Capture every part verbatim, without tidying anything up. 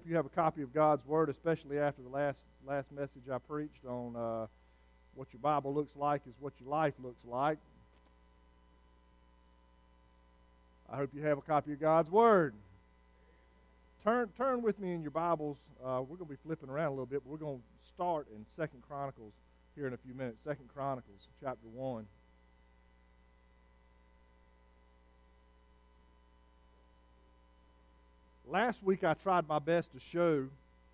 you have a copy of God's Word, especially after the last last message I preached on uh, what your Bible looks like is what your life looks like. I hope you have a copy of God's Word. Turn turn with me in your Bibles. Uh, we're going to be flipping around a little bit, but we're going to start in Second Chronicles here in a few minutes. Second Chronicles, chapter one. Last week I tried my best to show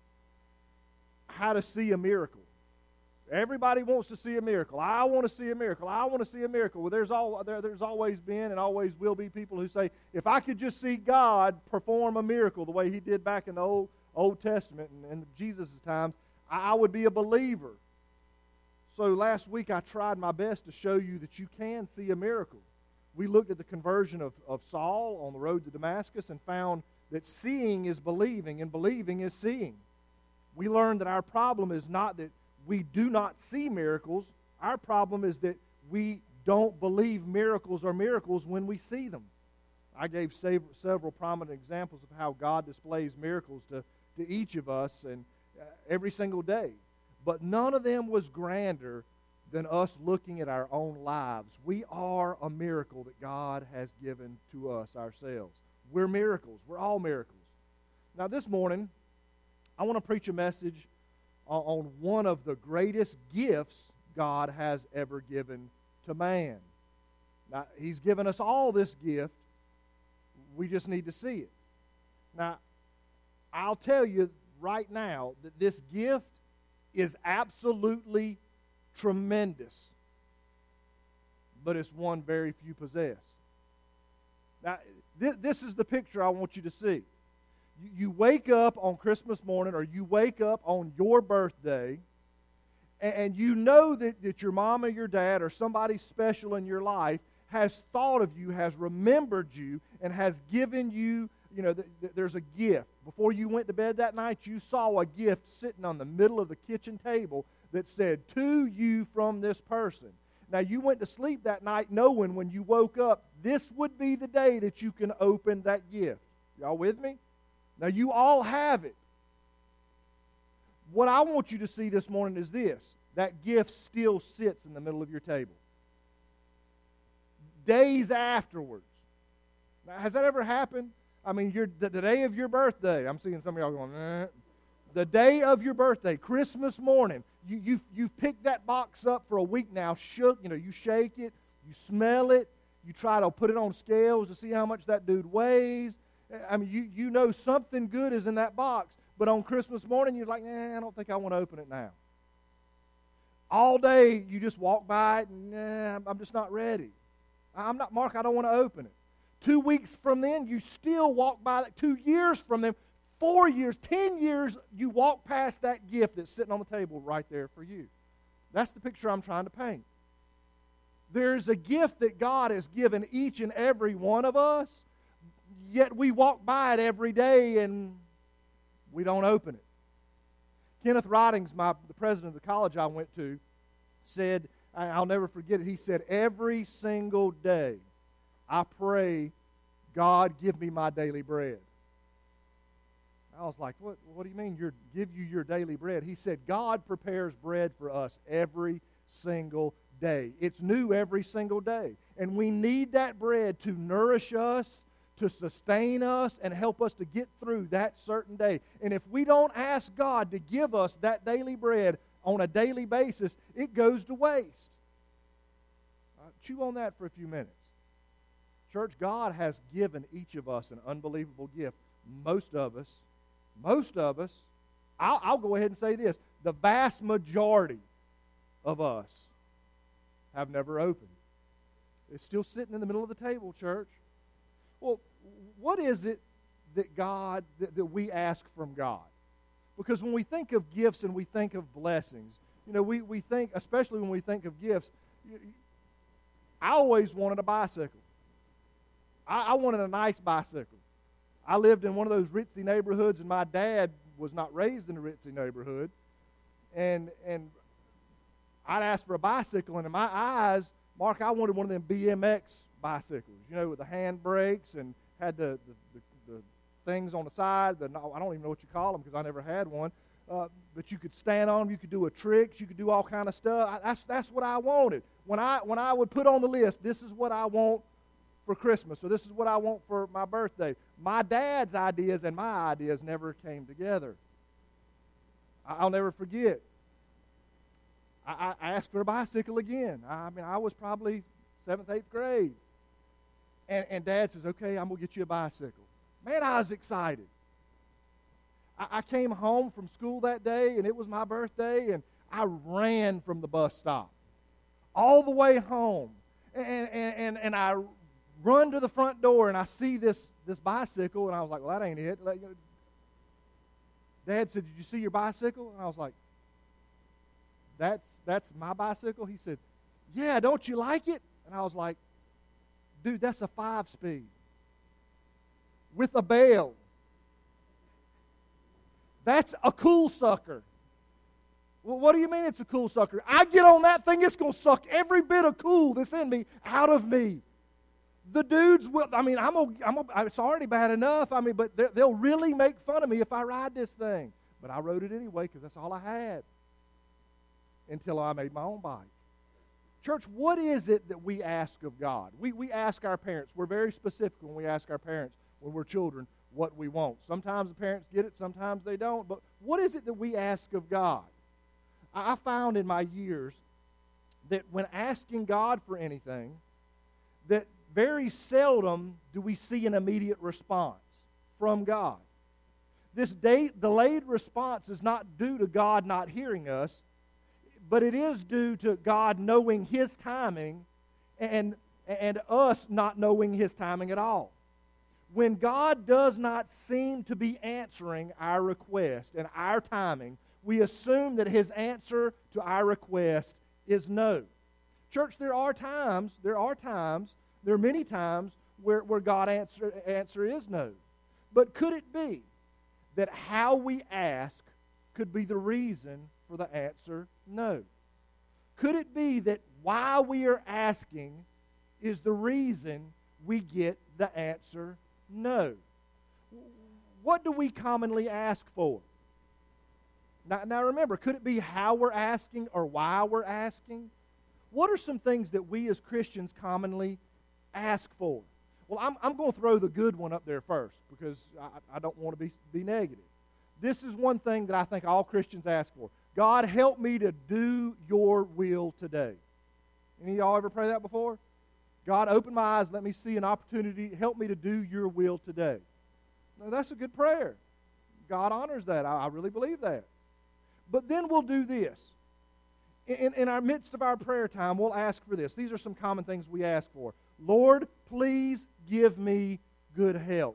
how to see a miracle. Everybody wants to see a miracle. I want to see a miracle. I want to see a miracle. Well, there's, all, there, there's always been and always will be people who say, if I could just see God perform a miracle the way He did back in the Old, Old Testament and in Jesus' times, I, I would be a believer. So last week I tried my best to show you that you can see a miracle. We looked at the conversion of, of Saul on the road to Damascus and found that seeing is believing and believing is seeing. We learned that our problem is not that we do not see miracles. Our problem is that we don't believe miracles are miracles when we see them. I gave several prominent examples of how God displays miracles to, to each of us and uh, every single day. But none of them was grander than us looking at our own lives. We are a miracle that God has given to us ourselves. We're miracles. We're all miracles. Now this morning, I want to preach a message on one of the greatest gifts God has ever given to man. Now, He's given us all this gift. We just need to see it. Now, I'll tell you right now that this gift is absolutely tremendous, but it's one very few possess. Now, th- this is the picture I want you to see. You, you wake up on Christmas morning, or you wake up on your birthday, and, and you know that, that your mom or your dad or somebody special in your life has thought of you, has remembered you, and has given you, you know, th- th- there's a gift. Before you went to bed that night, you saw a gift sitting on the middle of the kitchen table that said, "To you from this person." Now, you went to sleep that night knowing when you woke up, this would be the day that you can open that gift. Y'all with me? Now, you all have it. What I want you to see this morning is this. That gift still sits in the middle of your table. Days afterwards. Now, has that ever happened? I mean, you're, the, the day of your birthday. I'm seeing some of y'all going, eh. The day of your birthday, Christmas morning, you, you've, you've picked that box up for a week now, shook, you know, you shake it, you smell it, you try to put it on scales to see how much that dude weighs. I mean, you, you know something good is in that box, but on Christmas morning, you're like, nah, I don't think I want to open it now. All day, you just walk by it, and nah, I'm just not ready. I'm not, Mark, I don't want to open it. Two weeks from then, you still walk by it. Two years from then, Four years, ten years, you walk past that gift that's sitting on the table right there for you. That's the picture I'm trying to paint. There's a gift that God has given each and every one of us, yet we walk by it every day and we don't open it. Kenneth Ridings, my, the president of the college I went to, said, I'll never forget it, he said, every single day I pray, God, give me my daily bread. I was like, what, what do you mean, your, give you your daily bread? He said, God prepares bread for us every single day. It's new every single day. And we need that bread to nourish us, to sustain us, and help us to get through that certain day. And if we don't ask God to give us that daily bread on a daily basis, it goes to waste. Uh, chew on that for a few minutes. Church, God has given each of us an unbelievable gift. Most of us Most of us, I'll, I'll go ahead and say this, the vast majority of us have never opened. It's still sitting in the middle of the table, church. Well, what is it that God, that, that we ask from God? Because when we think of gifts and we think of blessings, you know, we, we think, especially when we think of gifts, I always wanted a bicycle. I, I wanted a nice bicycle. I lived in one of those ritzy neighborhoods, and my dad was not raised in a ritzy neighborhood. And and I'd ask for a bicycle, and in my eyes, Mark, I wanted one of them B M X bicycles, you know, with the hand brakes and had the, the, the, the things on the side. The, I don't even know what you call them because I never had one. Uh, but you could stand on them. You could do a tricks. You could do all kind of stuff. I, that's that's what I wanted. When I when I would put on the list, this is what I want for Christmas, or this is what I want for my birthday. My dad's ideas and my ideas never came together. I, I'll never forget. I, I asked for a bicycle again. I mean, I was probably seventh, eighth grade. And, and Dad says, okay, I'm going to get you a bicycle. Man, I was excited. I, I came home from school that day, and it was my birthday, and I ran from the bus stop all the way home. And, and, and, and I run to the front door, and I see this, this bicycle, and I was like, well, that ain't it. Dad said, did you see your bicycle? And I was like, that's, that's my bicycle? He said, yeah, don't you like it? And I was like, dude, that's a five-speed with a bell. That's a cool sucker. Well, what do you mean it's a cool sucker? I get on that thing, it's going to suck every bit of cool that's in me out of me. The dudes will, I mean, I'm, a, I'm a, it's already bad enough, I mean, but they'll really make fun of me if I ride this thing. But I rode it anyway because that's all I had until I made my own bike. Church, what is it that we ask of God? We, we ask our parents. We're very specific when we ask our parents when we're children what we want. Sometimes the parents get it, sometimes they don't. But what is it that we ask of God? I found in my years that when asking God for anything, that very seldom do we see an immediate response from God. This day, delayed response is not due to God not hearing us, but it is due to God knowing His timing and, and us not knowing His timing at all. When God does not seem to be answering our request and our timing, we assume that His answer to our request is no. Church, there are times, there are times, there are many times where, where God's answer, answer is no. But could it be that how we ask could be the reason for the answer no? Could it be that why we are asking is the reason we get the answer no? What do we commonly ask for? Now, now remember, could it be how we're asking or why we're asking? What are some things that we as Christians commonly ask for? Well, I'm, I'm going to throw the good one up there first because I, I don't want to be, be negative. This is one thing that I think all Christians ask for. God, help me to do your will today. Any of y'all ever pray that before? God, open my eyes, let me see an opportunity, help me to do your will today. Now, that's a good prayer. God honors that. I, I really believe that. But then we'll do this. In, in our midst of our prayer time, we'll ask for this. These are some common things we ask for. Lord, please give me good health.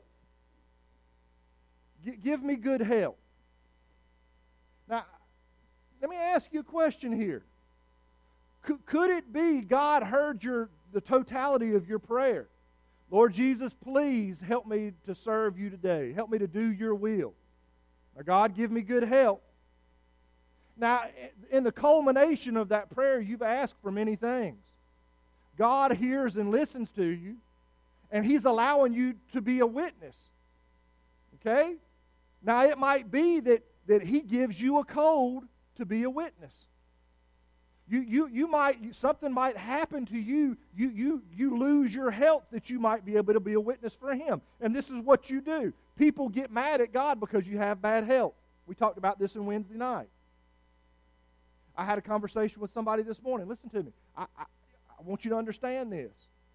G- give me good health. Now, let me ask you a question here. C- could it be God heard your the totality of your prayer? Lord Jesus, please help me to serve you today. Help me to do your will. Now, God, give me good health. Now, in the culmination of that prayer, you've asked for many things. God hears and listens to you, and He's allowing you to be a witness. Okay? Now, it might be that, that He gives you a code to be a witness. You, you, you might, something might happen to you. You, you, you lose your health that you might be able to be a witness for Him. And this is what you do. People get mad at God because you have bad health. We talked about this on Wednesday night. I had a conversation with somebody this morning. Listen to me. I, I, I want you to understand this.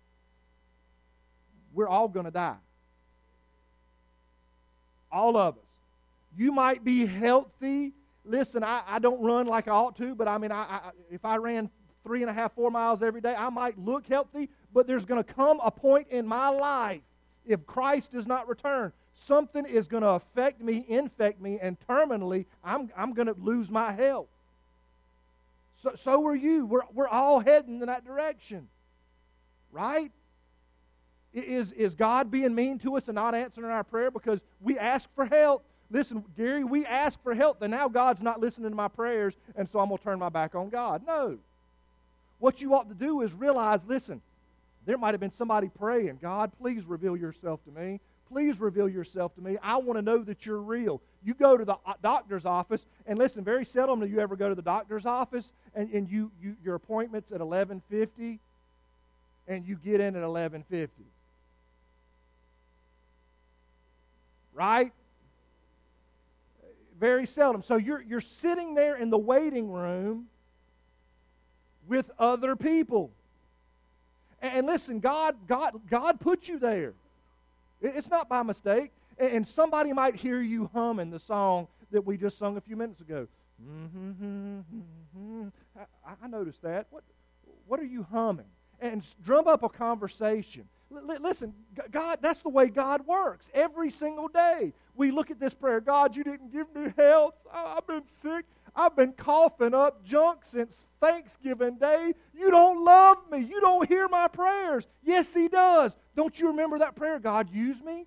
We're all going to die. All of us. You might be healthy. Listen, I, I don't run like I ought to, but I mean, I, I, if I ran three and a half, four miles every day, I might look healthy, but there's going to come a point in my life, if Christ does not return, something is going to affect me, infect me, and terminally, I'm, I'm going to lose my health. So, so are you. We're, we're all heading in that direction. Right? Is, is God being mean to us and not answering our prayer because we ask for help? Listen, Gary, we ask for help, and now God's not listening to my prayers, and so I'm going to turn my back on God. No. What you ought to do is realize, listen, there might have been somebody praying, God, please reveal yourself to me. Please reveal yourself to me. I want to know that you're real. You go to the doctor's office, and listen, very seldom do you ever go to the doctor's office, and, and you, you your appointment's at eleven fifty, and you get in at eleven fifty. Right? Very seldom. So you're, you're sitting there in the waiting room with other people. And, and listen, God, God, God put you there. It, it's not by mistake. And, and somebody might hear you humming the song that we just sung a few minutes ago. Mm-hmm, mm-hmm. I, I noticed that. What, what are you humming? And drum up a conversation. L- listen, God, that's the way God works. Every single day, we look at this prayer. God, you didn't give me health. I- I've been sick. I've been coughing up junk since Thanksgiving Day. You don't love me. You don't hear my prayers. Yes, He does. Don't you remember that prayer? God, use me.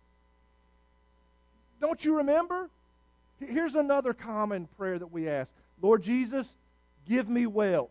Don't you remember? Here's another common prayer that we ask. Lord Jesus, give me wealth.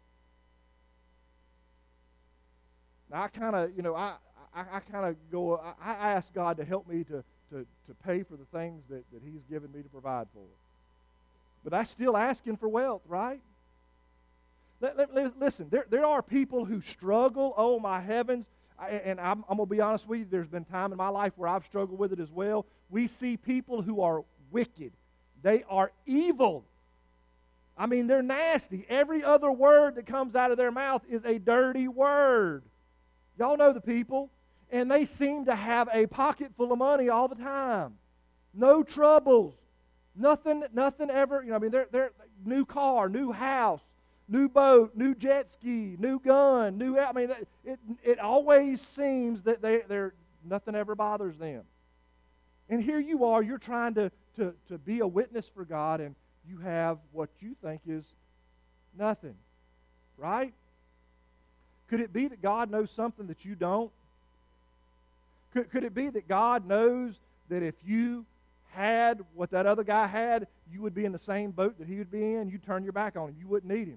Now, I kind of, you know, I, I, I kind of go, I, I ask God to help me to, to, to pay for the things that, that He's given me to provide for. But I'm still asking for wealth, right? Let, let, listen, there, there are people who struggle, oh my heavens, I, and I'm, I'm going to be honest with you, there's been time in my life where I've struggled with it as well. We see people who are wicked. They are evil. I mean, they're nasty. Every other word that comes out of their mouth is a dirty word. Y'all know the people. And they seem to have a pocket full of money all the time. No troubles. Nothing, nothing ever, you know, I mean, they're, they're new car, new house, new boat, new jet ski, new gun, new, I mean, it, it always seems that they, they're, nothing ever bothers them. And here you are, you're trying to, to, to be a witness for God, and you have what you think is nothing. Right? Could it be that God knows something that you don't? Could, could it be that God knows that if you had what that other guy had, you would be in the same boat that he would be in? You'd turn your back on him. You wouldn't need him.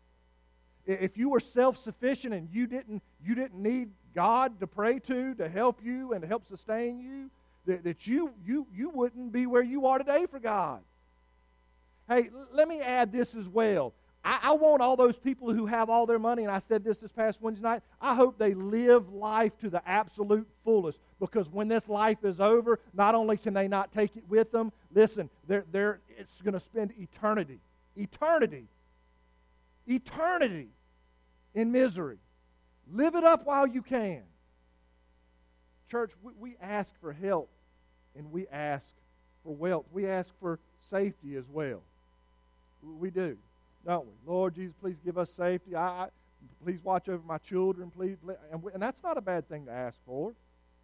If you were self-sufficient and you didn't, you didn't need God to pray to, to help you and to help sustain you, that, that you, you, you wouldn't be where you are today for God. Hey, let me add this as well. I, I want all those people who have all their money, and I said this this past Wednesday night, I hope they live life to the absolute fullest, because when this life is over, not only can they not take it with them, listen, they're, they're, it's going to spend eternity, eternity, eternity in misery. Live it up while you can. Church, we, we ask for health, and we ask for wealth. We ask for safety as well. We do. Don't we? Lord Jesus, please give us safety. I, I please watch over my children, please. And, we, and that's not a bad thing to ask for.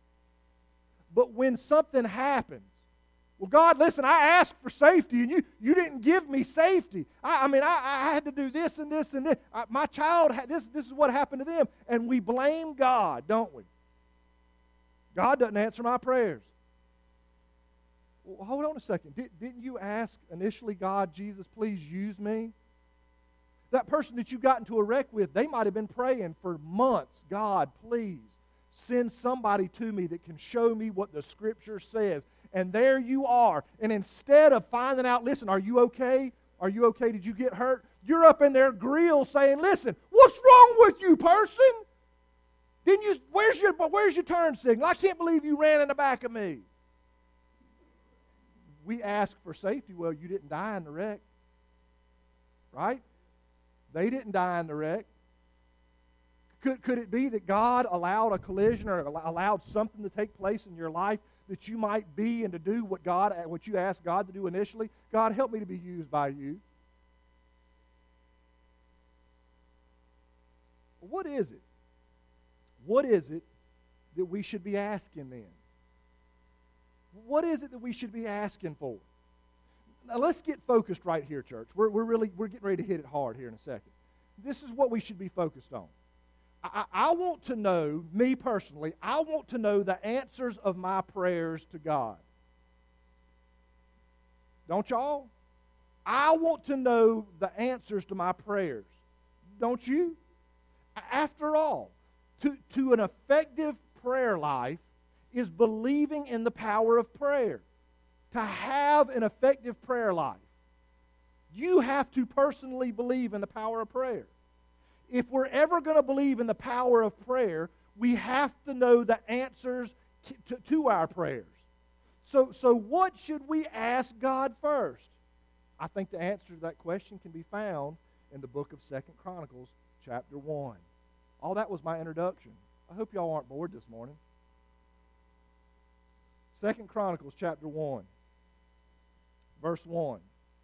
But when something happens, well, God, listen, I asked for safety, and you, you didn't give me safety. I, I mean, I, I had to do this and this and this. I, my child had this. This is what happened to them, and we blame God, don't we? God doesn't answer my prayers. Well, hold on a second. Did, didn't you ask initially, God, Jesus, please use me? That person that you got into a wreck with, they might have been praying for months. God, please send somebody to me that can show me what the Scripture says. And there you are. And instead of finding out, listen, are you okay? Are you okay? Did you get hurt? You're up in their grill saying, listen, what's wrong with you, person? Didn't you? Where's your Where's your turn signal? I can't believe you ran in the back of me. We ask for safety. Well, you didn't die in the wreck. Right? They didn't die in the wreck. Could, could it be that God allowed a collision or allowed something to take place in your life that you might be and to do what God, what you asked God to do initially? God, help me to be used by you. What is it? What is it that we should be asking then? What is it that we should be asking for? Now let's get focused right here, church. We're, we're really we're getting ready to hit it hard here in a second. This is what we should be focused on. I, I want to know, me personally, I want to know the answers of my prayers to God. Don't y'all? I want to know the answers to my prayers. Don't you? After all, to, to an effective prayer life is believing in the power of prayer. To have an effective prayer life, you have to personally believe in the power of prayer. If we're ever going to believe in the power of prayer, we have to know the answers to, to our prayers. So, so what should we ask God first? I think the answer to that question can be found in the book of Second Chronicles, chapter one. All that was my introduction. I hope y'all aren't bored this morning. Second Chronicles, chapter one, verse one.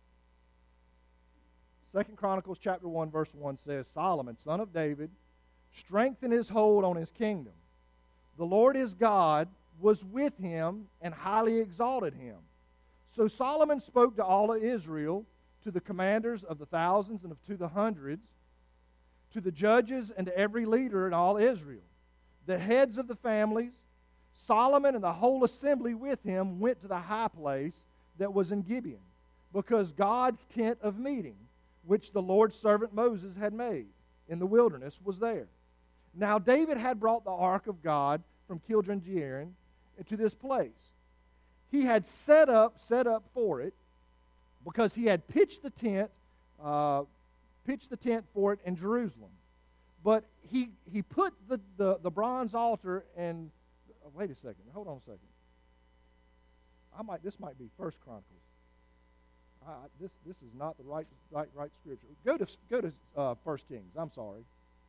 Second Chronicles, chapter one, verse one says, Solomon, son of David, strengthened his hold on his kingdom. The Lord his God was with him and highly exalted him. So Solomon spoke to all of Israel, to the commanders of the thousands and of to the hundreds, to the judges and to every leader in all Israel, the heads of the families. Solomon and the whole assembly with him went to the high place that was in Gibeon, because God's tent of meeting, which the Lord's servant Moses had made in the wilderness, was there. Now David had brought the ark of God from Kildren-Jearim to this place. He had set up, set up for it, because he had pitched the tent, uh, pitched the tent for it in Jerusalem. But he he put the, the, the bronze altar and uh, wait a second, hold on a second. I might this might be First Chronicles. Uh, this this is not the right right right scripture. Go to go to uh, First Kings. I'm sorry.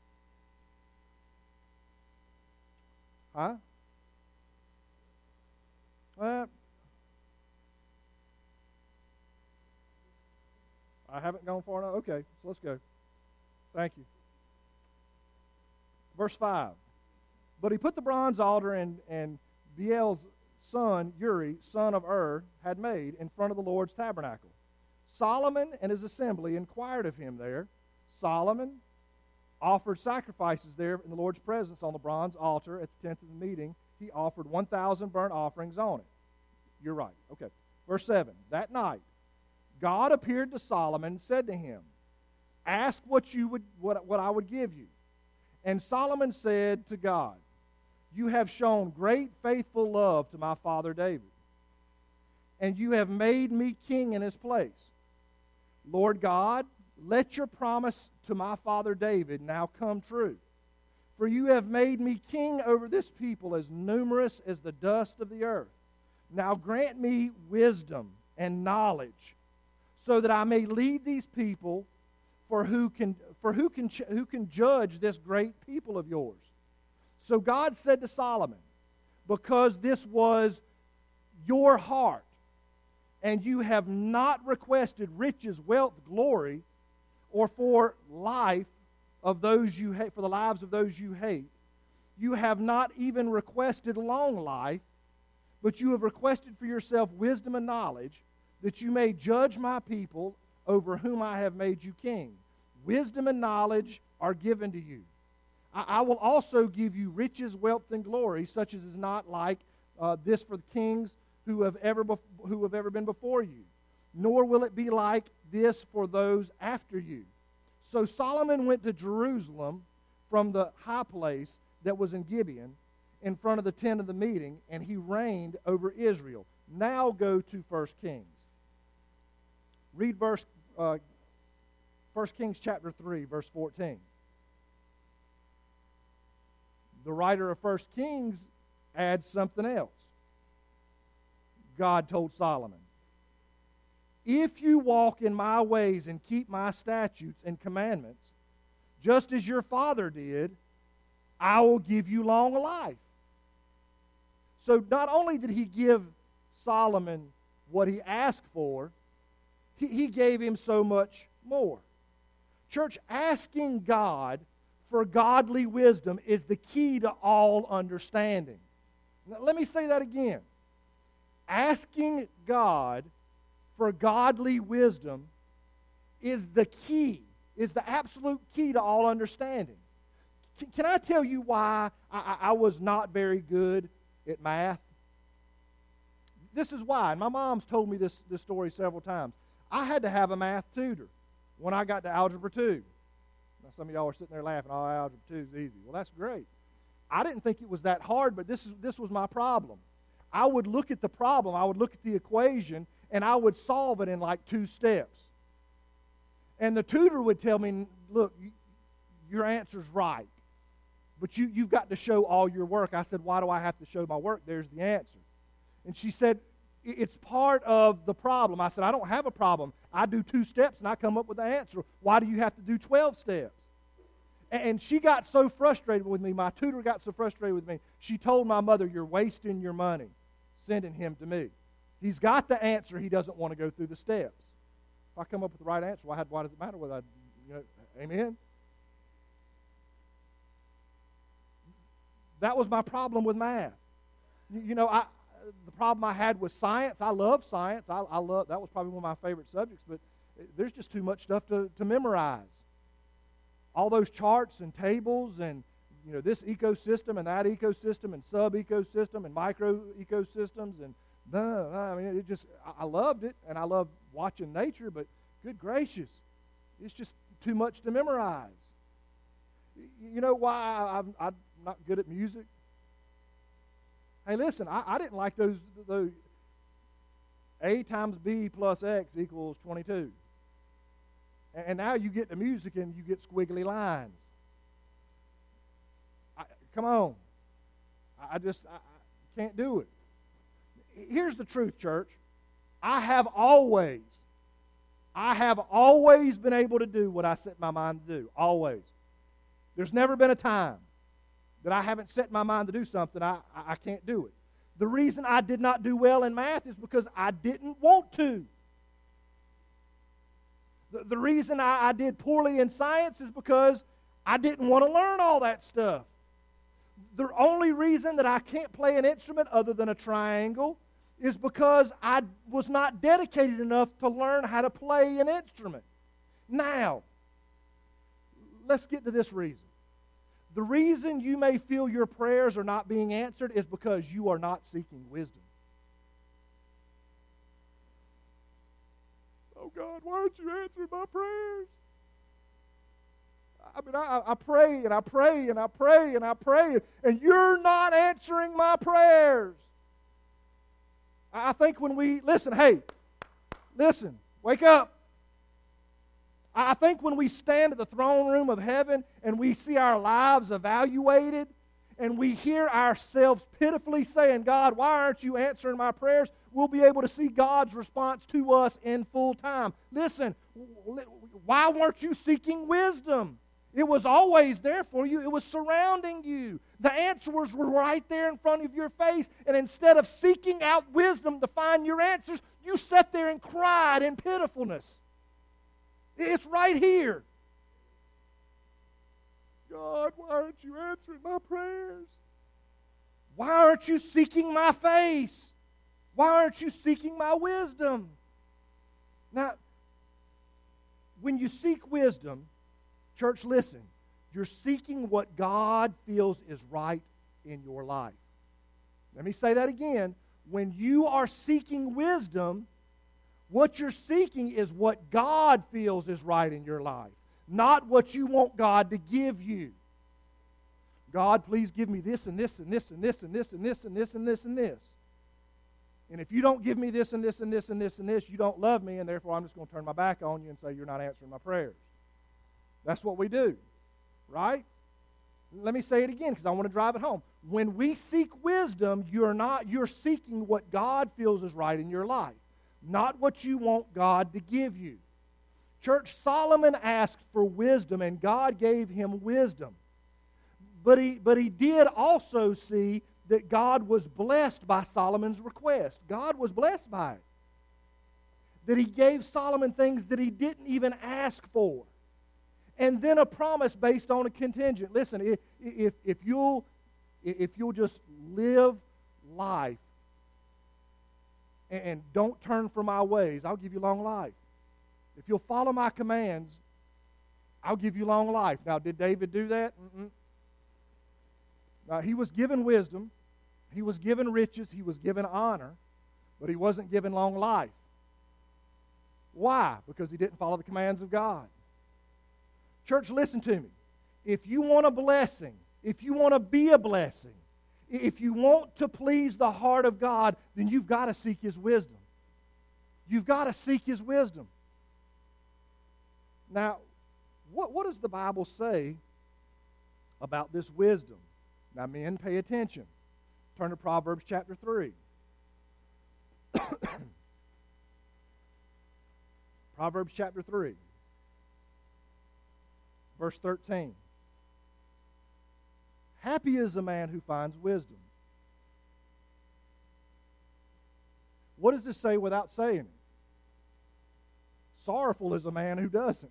Huh? Uh, I haven't gone far enough. Okay, so let's go. Thank you. Verse five. But he put the bronze altar and and Beel's son Uri, son of Ur, had made in front of the Lord's tabernacle. Solomon and his assembly inquired of him there. Solomon offered sacrifices there in the Lord's presence on the bronze altar at the tent of the meeting. He offered one thousand burnt offerings on it. You're right. Okay. Verse seven. That night, God appeared to Solomon and said to him, ask what you would what, what I would give you. And Solomon said to God, you have shown great faithful love to my father David, and you have made me king in his place. Lord God, let your promise to my father David now come true. For you have made me king over this people as numerous as the dust of the earth. Now grant me wisdom and knowledge, so that I may lead these people, for who can for who can who can judge this great people of yours. So God said to Solomon, because this was your heart, and you have not requested riches, wealth, glory, or for life of those you hate, for the lives of those you hate, you have not even requested long life, but you have requested for yourself wisdom and knowledge, that you may judge my people over whom I have made you king. Wisdom and knowledge are given to you. I, I will also give you riches, wealth, and glory, such as is not like uh, this for the kings who have ever bef- who have ever been before you, nor will it be like this for those after you. So Solomon went to Jerusalem from the high place that was in Gibeon, in front of the tent of the meeting, and he reigned over Israel. Now go to First Kings. Read verse uh, First Kings chapter three, verse fourteen. The writer of First Kings adds something else. God told Solomon, if you walk in my ways and keep my statutes and commandments, just as your father did, I will give you long life. So not only did he give Solomon what he asked for, he, he gave him so much more. Church, asking God for godly wisdom is the key to all understanding. Now, let me say that again. Asking God for godly wisdom is the key, is the absolute key to all understanding. Can, can I tell you why I, I was not very good at math? This is why. And my mom's told me this, this story several times. I had to have a math tutor when I got to Algebra two. Now, some of y'all are sitting there laughing, oh, Algebra two is easy. Well, that's great. I didn't think it was that hard, but this is this was my problem. I would look at the problem, I would look at the equation, and I would solve it in like two steps. And the tutor would tell me, look, your answer's right, but you, you've got to show all your work. I said, why do I have to show my work? There's the answer. And she said, it's part of the problem. I said, I don't have a problem. I do two steps and I come up with the answer. Why do you have to do twelve steps? And she got so frustrated with me, my tutor got so frustrated with me, she told my mother, you're wasting your money sending him to me. He's got the answer, he doesn't want to go through the steps. If I come up with the right answer, why, why does it matter whether I, you know, amen? That was my problem with math. You, you know, I, the problem I had with science, I love science. I, I love, that was probably one of my favorite subjects, but there's just too much stuff to, to memorize. All those charts and tables and, you know, this ecosystem and that ecosystem and sub-ecosystem and micro-ecosystems and, no, no, I mean, it just, I loved it, and I love watching nature, but good gracious, it's just too much to memorize. You know why I'm, I'm not good at music? Hey, listen, I, I didn't like those, those A times B plus X equals twenty-two. And now you get to music and you get squiggly lines. I, come on. I just I, I can't do it. Here's the truth, church. I have always, I have always been able to do what I set my mind to do. Always. There's never been a time that I haven't set my mind to do something, I, I, I can't do it. The reason I did not do well in math is because I didn't want to. The, the reason I, I did poorly in science is because I didn't want to learn all that stuff. The only reason that I can't play an instrument other than a triangle is because I was not dedicated enough to learn how to play an instrument. Now, let's get to this reason. The reason you may feel your prayers are not being answered is because you are not seeking wisdom. Oh God, why aren't you answering my prayers? I mean, I, I pray and I pray and I pray and I pray, and you're not answering my prayers. I think when we, listen, hey, listen, wake up. I think when we stand at the throne room of heaven and we see our lives evaluated and we hear ourselves pitifully saying, God, why aren't you answering my prayers? We'll be able to see God's response to us in full time. Listen, why weren't you seeking wisdom? It was always there for you. It was surrounding you. The answers were right there in front of your face. And instead of seeking out wisdom to find your answers, you sat there and cried in pitifulness. It's right here. God, why aren't you answering my prayers? Why aren't you seeking my face? Why aren't you seeking my wisdom? Now, when you seek wisdom, church, listen, you're seeking what God feels is right in your life. Let me say that again. When you are seeking wisdom, what you're seeking is what God feels is right in your life, not what you want God to give you. God, please give me this and this and this and this and this and this and this and this and this. And if you don't give me this and this and this and this and this, you don't love me, and therefore I'm just going to turn my back on you and say you're not answering my prayers. That's what we do, right? Let me say it again because I want to drive it home. When we seek wisdom, you're not you're seeking what God feels is right in your life, not what you want God to give you. Church, Solomon asked for wisdom, and God gave him wisdom. But he, but he did also see that God was blessed by Solomon's request. God was blessed by it. That he gave Solomon things that he didn't even ask for. And then a promise based on a contingent. Listen, if, if, if, you'll, if you'll just live life and don't turn from my ways, I'll give you long life. If you'll follow my commands, I'll give you long life. Now, did David do that? Mm-mm. Now, he was given wisdom, he was given riches, he was given honor, but he wasn't given long life. Why? Because he didn't follow the commands of God. Church, listen to me. If you want a blessing, if you want to be a blessing, if you want to please the heart of God, then you've got to seek His wisdom. You've got to seek His wisdom. Now, what, what does the Bible say about this wisdom? Now, men, pay attention. Turn to Proverbs chapter three. Proverbs chapter three, verse thirteen. Happy is the man who finds wisdom. What does this say without saying it? Sorrowful is a man who doesn't.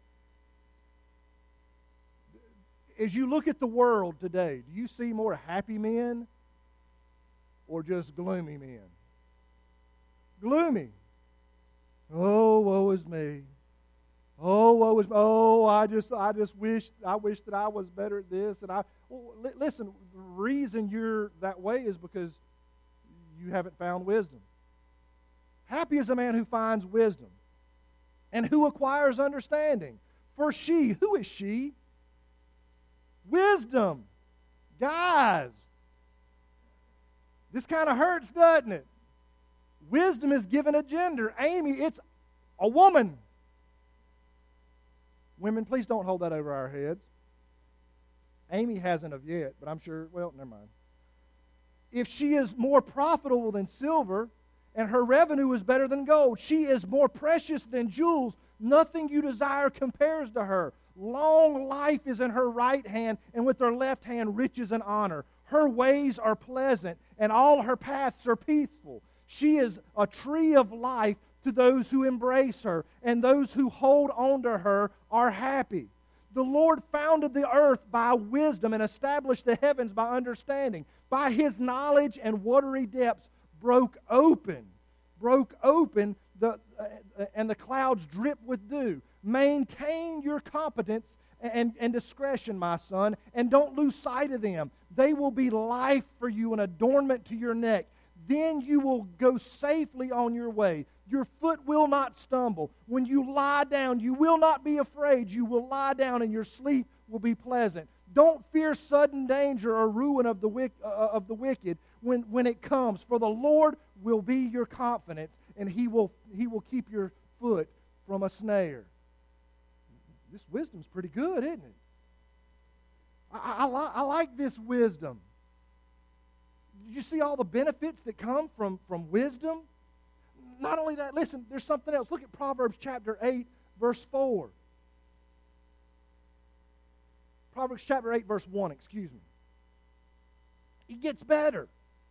As you look at the world today, do you see more happy men or just gloomy men? Gloomy. Oh, woe is me. Oh, woe is me. Oh, I just, I just wish, I wish that I was better at this. And I, well, li- listen. The reason you're that way is because you haven't found wisdom. Happy is a man who finds wisdom, and who acquires understanding. For she, who is she? Wisdom. Guys, this kind of hurts, doesn't it? Wisdom is given a gender. Amy, it's a woman. Women, please don't hold that over our heads. Amy hasn't of yet, but I'm sure, well, never mind. If she is more profitable than silver, and her revenue is better than gold, she is more precious than jewels. Nothing you desire compares to her. Long life is in her right hand, and with her left hand riches and honor. Her ways are pleasant, and all her paths are peaceful. She is a tree of life to those who embrace her, and those who hold on to her are happy. The Lord founded the earth by wisdom and established the heavens by understanding. By His knowledge and watery depths broke open, broke open, the, uh, and the clouds drip with dew. Maintain your competence and, and discretion, my son, and don't lose sight of them. They will be life for you, an adornment to your neck. Then you will go safely on your way. Your foot will not stumble. When you lie down, you will not be afraid. You will lie down, and your sleep will be pleasant. Don't fear sudden danger or ruin of the, wick, uh, of the wicked when, when it comes, for the Lord will be your confidence, and He will, he will keep your foot from a snare. This wisdom's pretty good, isn't it? I, I, I, I like this wisdom. Did you see all the benefits that come from, from wisdom? Not only that, listen, there's something else. Look at Proverbs chapter eight, verse four. Proverbs chapter eight, verse one, excuse me. It gets better.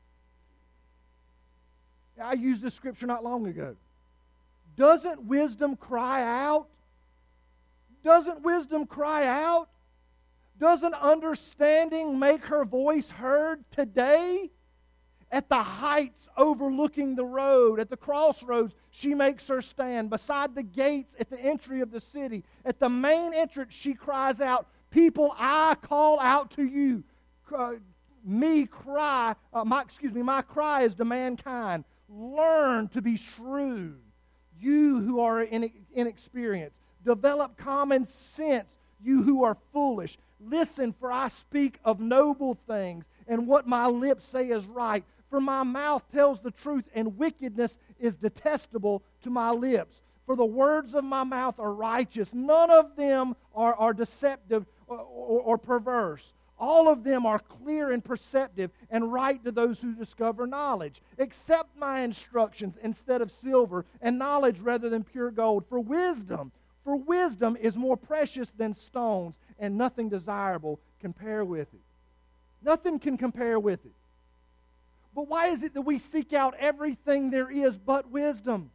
I used this scripture not long ago. Doesn't wisdom cry out? Doesn't wisdom cry out? Doesn't understanding make her voice heard today? At the heights overlooking the road, at the crossroads, she makes her stand. Beside the gates at the entry of the city, at the main entrance, she cries out, "People, I call out to you. Uh, me cry, uh, my excuse me, my cry is to mankind. Learn to be shrewd. You who are inexperienced, develop common sense. You who are foolish, listen, for I speak of noble things, and what my lips say is right. For my mouth tells the truth, and wickedness is detestable to my lips. For the words of my mouth are righteous. None of them are, are deceptive or, or, or perverse. All of them are clear and perceptive and right to those who discover knowledge. Accept my instructions instead of silver, and knowledge rather than pure gold. For wisdom, for wisdom is more precious than stones, and nothing desirable compare with it." Nothing can compare with it. But why is it that we seek out everything there is but wisdom?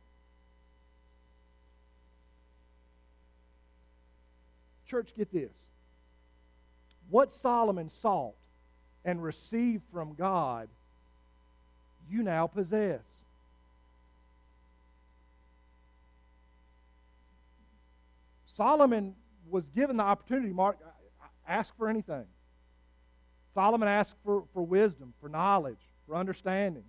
Church, get this. What Solomon sought and received from God, you now possess. Solomon was given the opportunity, Mark, ask for anything. Solomon asked for, for wisdom, for knowledge, for understanding.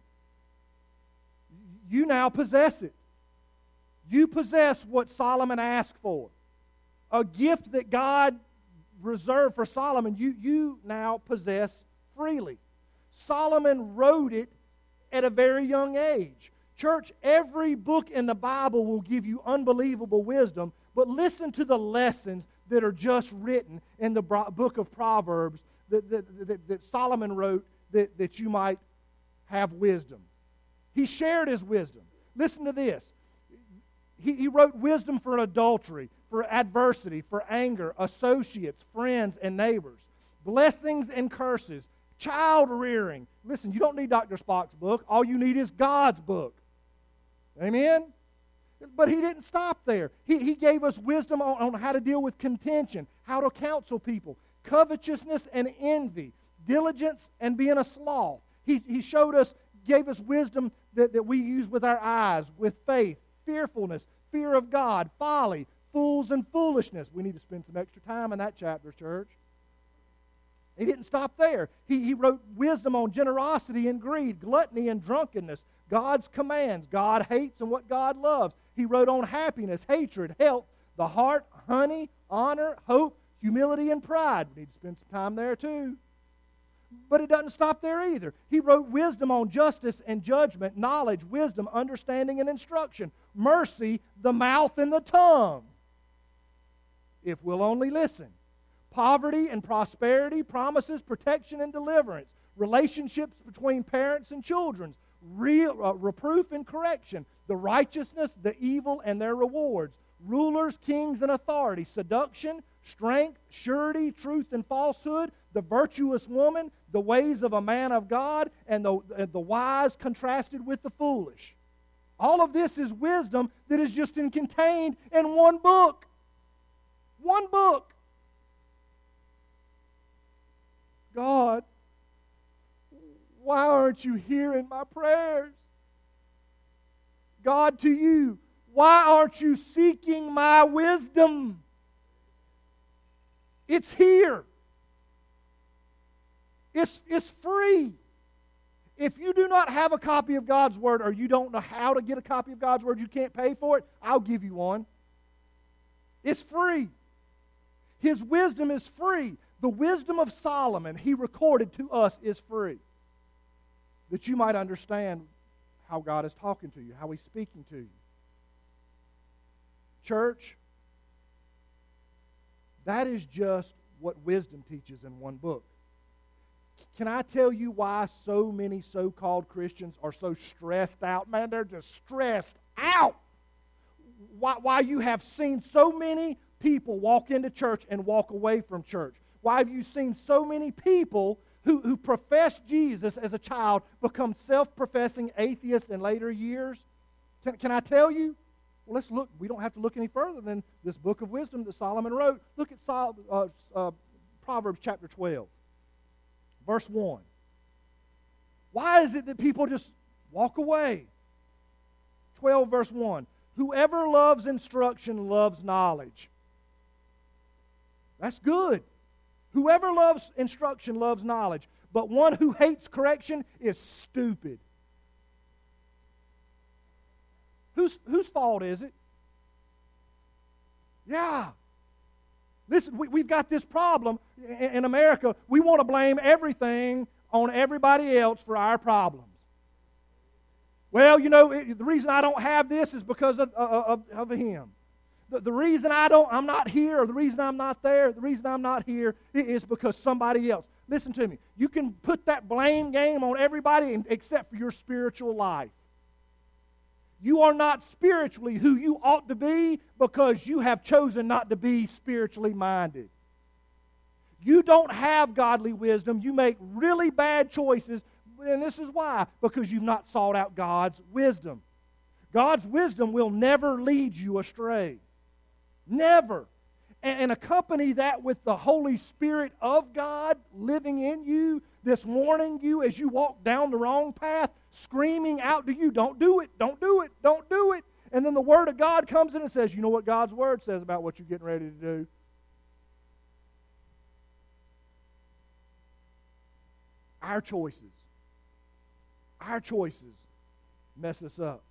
You now possess it. You possess what Solomon asked for. A gift that God reserved for Solomon, you, you now possess freely. Solomon wrote it at a very young age. Church, every book in the Bible will give you unbelievable wisdom, but listen to the lessons that are just written in the book of Proverbs that, that, that, that Solomon wrote that, that you might have wisdom. He shared his wisdom. Listen to this. He, he wrote wisdom for adultery, for adversity, for anger, associates, friends, and neighbors, blessings and curses, child rearing. Listen, you don't need Doctor Spock's book. All you need is God's book. Amen? But he didn't stop there. He, he gave us wisdom on, on how to deal with contention, how to counsel people, covetousness and envy, diligence and being a sloth. He, he showed us, gave us wisdom that, that we use with our eyes, with faith, fearfulness, fear of God, folly, fools and foolishness. We need to spend some extra time in that chapter, church. He didn't stop there. He, he wrote wisdom on generosity and greed, gluttony and drunkenness, God's commands, God hates and what God loves. He wrote on happiness, hatred, health, the heart, honey, honor, hope, humility, and pride. We need to spend some time there too. But it doesn't stop there either. He wrote wisdom on justice and judgment, knowledge, wisdom, understanding, and instruction, mercy, the mouth and the tongue, if we'll only listen. Poverty and prosperity, promises, protection, and deliverance, relationships between parents and children, real, uh, reproof and correction, the righteousness, the evil, and their rewards, rulers, kings, and authority, seduction, strength, surety, truth, and falsehood, the virtuous woman, the ways of a man of God, and the, uh, the wise contrasted with the foolish. All of this is wisdom that is just in, contained in one book. One book. God, why aren't you hearing my prayers? God, to you, why aren't you seeking my wisdom? It's here. It's, it's free. If you do not have a copy of God's Word, or you don't know how to get a copy of God's Word, you can't pay for it, I'll give you one. It's free. His wisdom is free. The wisdom of Solomon, he recorded to us, is free. That you might understand how God is talking to you, how He's speaking to you. Church, that is just what wisdom teaches in one book. Can I tell you why so many so-called Christians are so stressed out? Man, they're just stressed out. Why, why you have seen so many people walk into church and walk away from church. Why have you seen so many people who, who profess Jesus as a child become self-professing atheists in later years? Can, can I tell you? Well, let's look. We don't have to look any further than this book of wisdom that Solomon wrote. Look at Sol, uh, uh, Proverbs chapter twelve, verse one. Why is it that people just walk away? twelve, verse one. Whoever loves instruction loves knowledge. That's good. Whoever loves instruction loves knowledge, but one who hates correction is stupid. Whose, whose fault is it? Yeah. Listen, we, we've got this problem in, in America. We want to blame everything on everybody else for our problems. Well, you know, it, the reason I don't have this is because of, of, of him. The, the reason I don't, I'm not here, or the reason I'm not there, the reason I'm not here is because somebody else. Listen to me. You can put that blame game on everybody except for your spiritual life. You are not spiritually who you ought to be because you have chosen not to be spiritually minded. You don't have godly wisdom. You make really bad choices, and this is why, because you've not sought out God's wisdom. God's wisdom will never lead you astray. Never. And, and accompany that with the Holy Spirit of God living in you, this warning you as you walk down the wrong path, screaming out to you, don't do it, don't do it, don't do it. And then the Word of God comes in and says, you know what God's Word says about what you're getting ready to do? Our choices, our choices mess us up.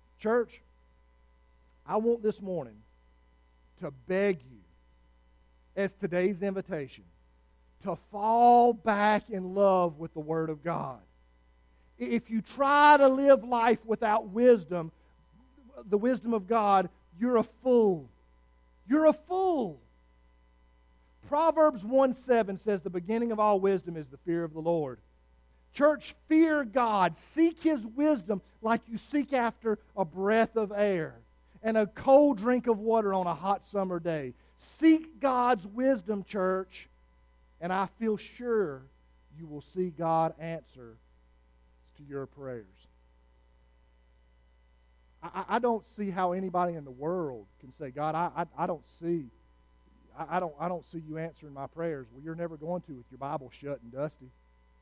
Church, I want this morning to beg you, as today's invitation to fall back in love with the Word of God. If you try to live life without wisdom, the wisdom of God, you're a fool. You're a fool. Proverbs one seven says the beginning of all wisdom is the fear of the Lord. Church, fear God. Seek His wisdom like you seek after a breath of air and a cold drink of water on a hot summer day. Seek God's wisdom, church, and I feel sure you will see God answer to your prayers. I, I don't see how anybody in the world can say, God, I, I, I don't see, I, I don't, I don't see you answering my prayers. Well, you're never going to with your Bible shut and dusty.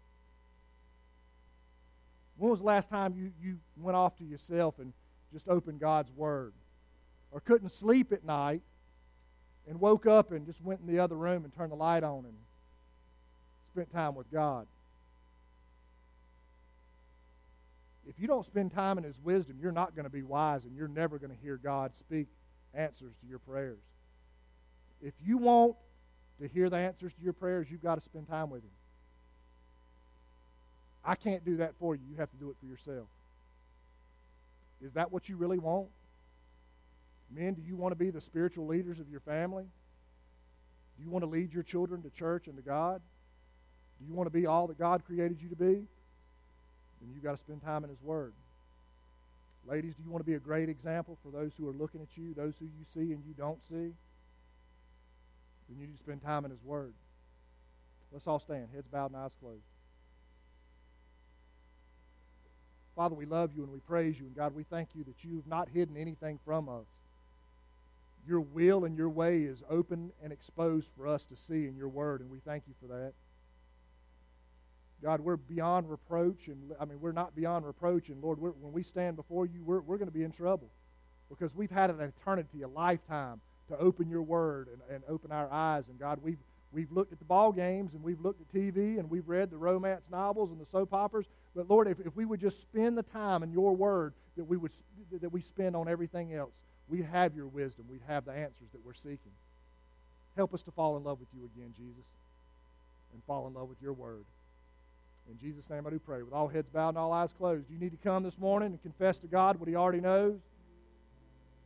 When was the last time you, you went off to yourself and just opened God's Word? Or couldn't sleep at night and woke up and just went in the other room and turned the light on and spent time with God? If you don't spend time in His wisdom, you're not going to be wise, and you're never going to hear God speak answers to your prayers. If you want to hear the answers to your prayers, you've got to spend time with Him. I can't do that for you. You have to do it for yourself. Is that what you really want? Men, do you want to be the spiritual leaders of your family? Do you want to lead your children to church and to God? Do you want to be all that God created you to be? Then you've got to spend time in His Word. Ladies, do you want to be a great example for those who are looking at you, those who you see and you don't see? Then you need to spend time in His Word. Let's all stand, heads bowed and eyes closed. Father, we love you and we praise you. And God, we thank you that you've not hidden anything from us. Your will and your way is open and exposed for us to see in your word, and we thank you for that. God, we're beyond reproach, and I mean, we're not beyond reproach, and Lord, we're, when we stand before you, we're, we're going to be in trouble because we've had an eternity, a lifetime to open your word and, and open our eyes. And God, we've, we've looked at the ball games, and we've looked at T V, and we've read the romance novels and the soap operas. But Lord, if, if we would just spend the time in your word that we would that we spend on everything else, we'd have your wisdom. We'd have the answers that we're seeking. Help us to fall in love with you again, Jesus, and fall in love with your word. In Jesus' name I do pray. With all heads bowed and all eyes closed. Do you need to come this morning and confess to God what He already knows?